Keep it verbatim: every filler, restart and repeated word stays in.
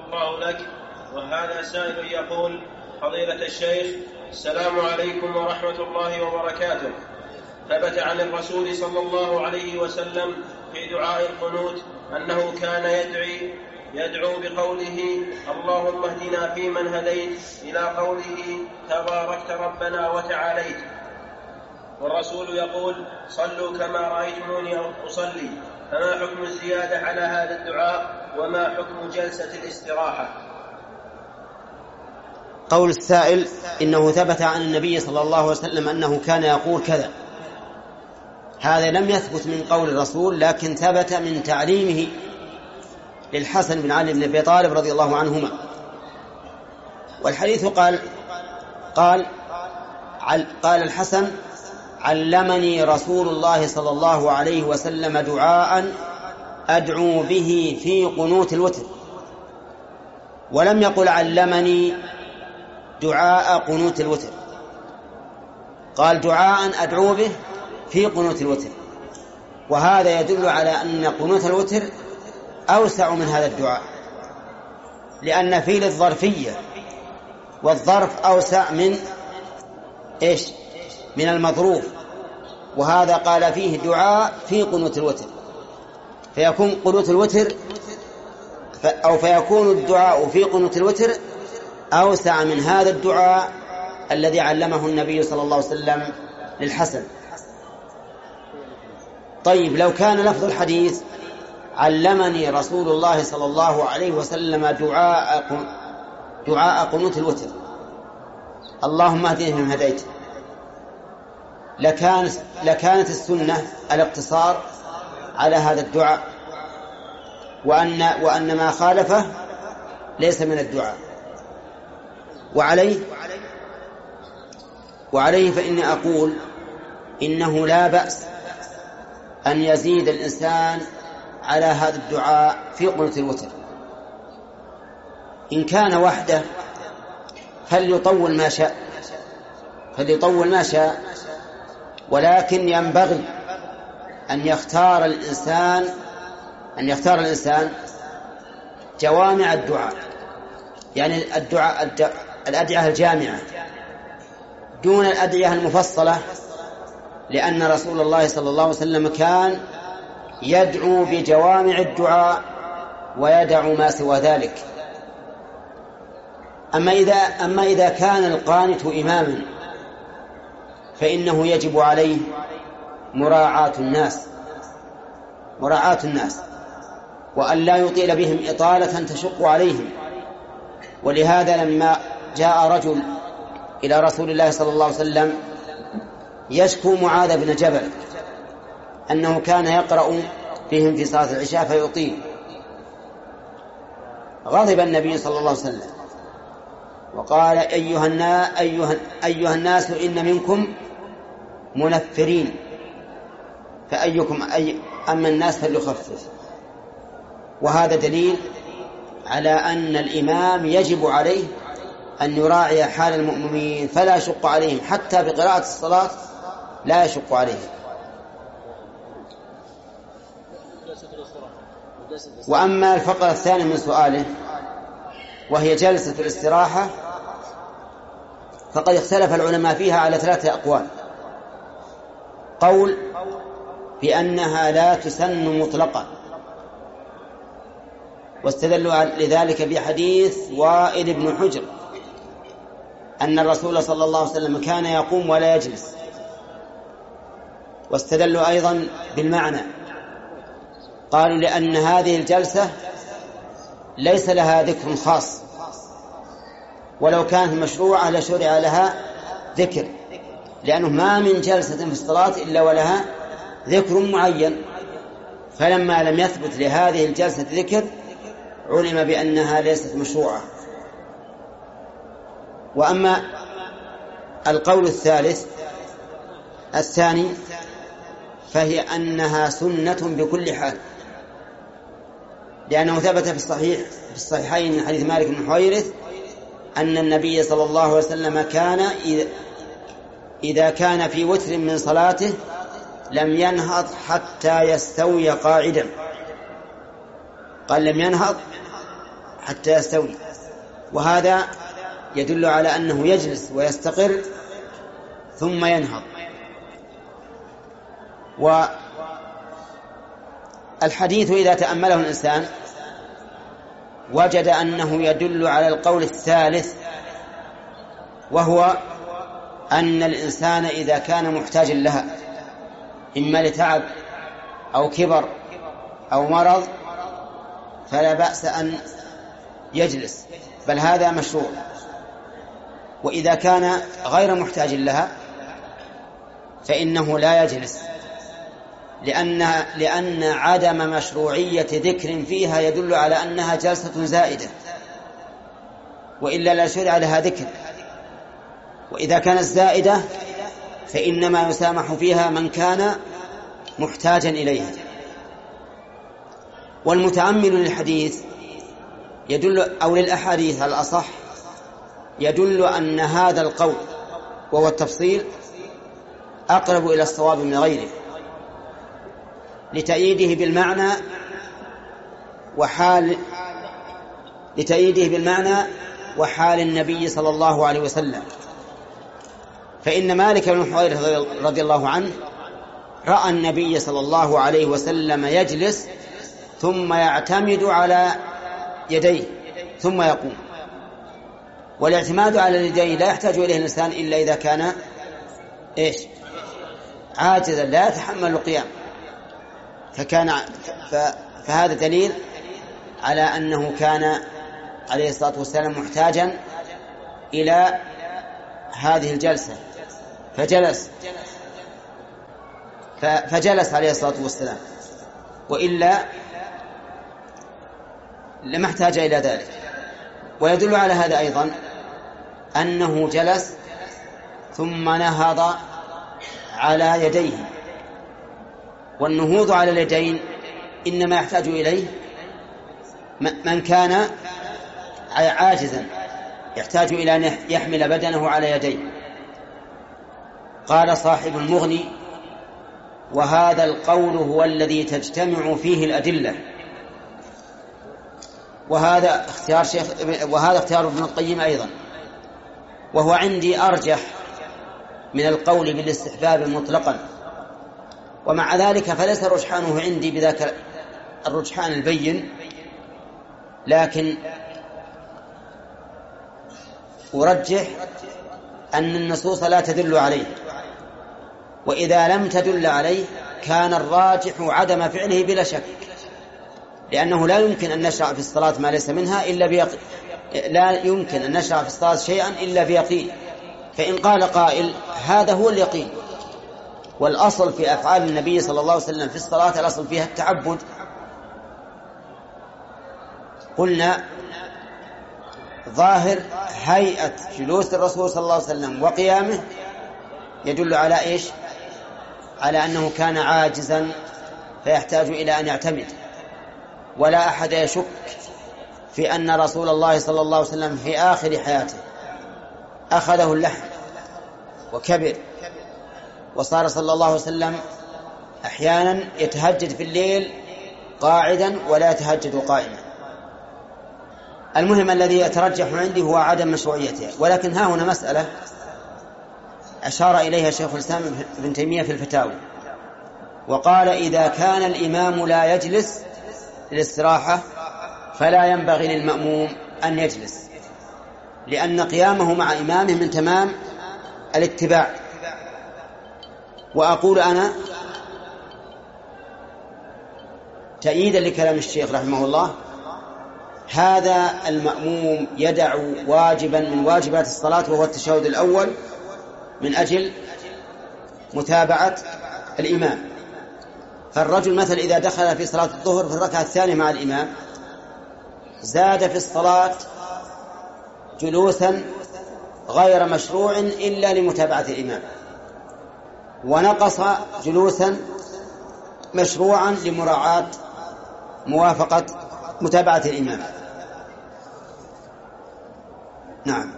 الله لك. وهذا سائل يقول: فضيلة الشيخ، السلام عليكم ورحمة الله وبركاته. ثبت عن الرسول صلى الله عليه وسلم في دعاء القنوت أنه كان يدعي يدعو بقوله: اللهم اهدنا فيمن هديت، إلى قوله: تباركت ربنا وتعاليت. والرسول يقول: صلوا كما رأيتموني أصلي. فما حكم الزيادة على هذا الدعاء؟ وما حكم جلسة الاستراحة؟ قول السائل: إنه ثبت عن النبي صلى الله عليه وسلم أنه كان يقول كذا. هذا لم يثبت من قول الرسول، لكن ثبت من تعليمه للحسن بن علي بن أبي طالب رضي الله عنهما. والحديث قال قال قال الحسن: علمني رسول الله صلى الله عليه وسلم دعاء أدعو به في قنوت الوتر. ولم يقل علمني دعاء قنوت الوتر، قال دعاء أدعو به في قنوت الوتر. وهذا يدل على أن قنوت الوتر أوسع من هذا الدعاء، لأن فيه الظرفية، والظرف أوسع من إيش؟ من المظروف. وهذا قال فيه دعاء في قنوت الوتر، فيكون قنوت الوتر أو فيكون الدعاء في قنوت الوتر أوسع من هذا الدعاء الذي علمه النبي صلى الله عليه وسلم للحسن. طيب، لو كان لفظ الحديث: علمني رسول الله صلى الله عليه وسلم دعاء دعاء قنوت الوتر، اللهم اهدني فيمن هديت، لكانت لكانت السنة الاقتصار على هذا الدعاء، وأن وأن ما خالفه ليس من الدعاء. وعليه وعليه فإني أقول إنه لا بأس أن يزيد الإنسان على هذا الدعاء في قنوت الوتر. إن كان وحده فليطول ما شاء فليطول ما شاء ولكن ينبغي أن يختار الإنسان أن يختار الإنسان جوامع الدعاء، يعني الدعاء الأدعية الجامعة دون الأدعية المفصلة، لأن رسول الله صلى الله عليه وسلم كان يدعو بجوامع الدعاء ويدع ما سوى ذلك. أما إذا, أما إذا كان القانت إماما فإنه يجب عليه مراعاة الناس مراعاة الناس وأن لا يطيل بهم إطالة تشق عليهم. ولهذا لما جاء رجل إلى رسول الله صلى الله عليه وسلم يشكو معاذ بن جبل أنه كان يقرأ بهم في صلاة العشاء فيطيل، غضب النبي صلى الله عليه وسلم وقال: أيها الناس, أيها, أيها الناس إن منكم منفرين، فأيكم أي أما الناس فليخفف. وهذا دليل على أن الإمام يجب عليه أن يراعي حال المؤمنين فلا يشق عليهم، حتى بقراءة الصلاة لا يشق عليهم. وأما الفقرة الثانية من سؤاله وهي جلسة الاستراحة، فقد اختلف العلماء فيها على ثلاثة أقوال. قول بأنها لا تسن مطلقا، واستدلوا لذلك بحديث وائل بن حجر أن الرسول صلى الله عليه وسلم كان يقوم ولا يجلس. واستدلوا أيضا بالمعنى، قالوا لأن هذه الجلسة ليس لها ذكر خاص، ولو كانت مشروعة لشرع لها ذكر، لأنه ما من جلسة في الصلاة إلا ولها ذكر معين، فلما لم يثبت لهذه الجلسة ذكر علم بأنها ليست مشروعة. وأما القول الثالث الثاني فهي أنها سنة بكل حال، لأنه ثبت في الصحيح في الصحيحين من حديث مالك بن حويرث أن النبي صلى الله عليه وسلم كان إذا كان في وتر من صلاته لم ينهض حتى يستوي قاعدا. قال لم ينهض حتى يستوي، وهذا يدل على أنه يجلس ويستقر ثم ينهض. والحديث إذا تأمله الإنسان وجد أنه يدل على القول الثالث، وهو أن الإنسان إذا كان محتاجا لها إما لتعب أو كبر أو مرض فلا بأس أن يجلس، بل هذا مشروع. وإذا كان غير محتاج لها فإنه لا يجلس، لأن, لأن عدم مشروعية ذكر فيها يدل على أنها جلسة زائدة، وإلا لا شرع لها ذكر. وإذا كانت زائدة فإنما يسامح فيها من كان محتاجا إليها. والمتأمل للحديث يدل أو للأحاديث على الأصح يدل أن هذا القول وهو التفصيل أقرب إلى الصواب من غيره، لتأييده بالمعنى وحال لتأييده بالمعنى وحال النبي صلى الله عليه وسلم. فإن مالك بن حويرث رضي الله عنه رأى النبي صلى الله عليه وسلم يجلس ثم يعتمد على يديه ثم يقوم. والاعتماد على اليدين لا يحتاج إليه الإنسان إلا إذا كان إيش عاجزا لا يتحمل القيام، فكان فهذا دليل على أنه كان عليه الصلاة والسلام محتاجا إلى هذه الجلسة فجلس فجلس عليه الصلاة والسلام، وإلا لما احتاج إلى ذلك. ويدل على هذا أيضا أنه جلس ثم نهض على يديه، والنهوض على اليدين إنما يحتاج إليه من كان عاجزا يحتاج إلى أن يحمل بدنه على يديه. قال صاحب المغني: وهذا القول هو الذي تجتمع فيه الأدلة. وهذا اختيار شيخ وهذا اختيار ابن القيم أيضا، وهو عندي أرجح من القول بالاستحباب مطلقا. ومع ذلك فليس رجحانه عندي بذاك الرجحان البين، لكن أرجح أن النصوص لا تدل عليه، وإذا لم تدل عليه كان الراجح عدم فعله بلا شك، لأنه لا يمكن أن نشرع في الصلاة ما ليس منها إلا بيقين، لا يمكن أن نشرع في الصلاة شيئا إلا بيقين. فإن قال قائل هذا هو اليقين، والأصل في أفعال النبي صلى الله عليه وسلم في الصلاة الأصل فيها التعبد، قلنا ظاهر هيئة جلوس الرسول صلى الله عليه وسلم وقيامه يدل على إيش؟ على أنه كان عاجزا فيحتاج إلى أن يعتمد. ولا أحد يشك في أن رسول الله صلى الله عليه وسلم في آخر حياته أخذه اللحم وكبر، وصار صلى الله عليه وسلم أحيانا يتهجد في الليل قاعدا ولا يتهجد قائما. المهم الذي يترجح عندي هو عدم مشروعيته. ولكن ها هنا مسألة أشار إليها شيخ الإسلام ابن تيمية في الفتاوى، وقال: إذا كان الإمام لا يجلس للاستراحة فلا ينبغي للمأموم أن يجلس، لأن قيامه مع إمامه من تمام الاتباع. وأقول أنا تأييدا لكلام الشيخ رحمه الله: هذا المأموم يدع واجبا من واجبات الصلاة وهو التشهد الأول من أجل متابعة الإمام. فالرجل مثلا إذا دخل في صلاة الظهر في الركعة الثانية مع الإمام زاد في الصلاة جلوسا غير مشروع إلا لمتابعة الإمام، ونقص جلوسا مشروعا لمراعاة موافقة متابعة الإمام. نعم.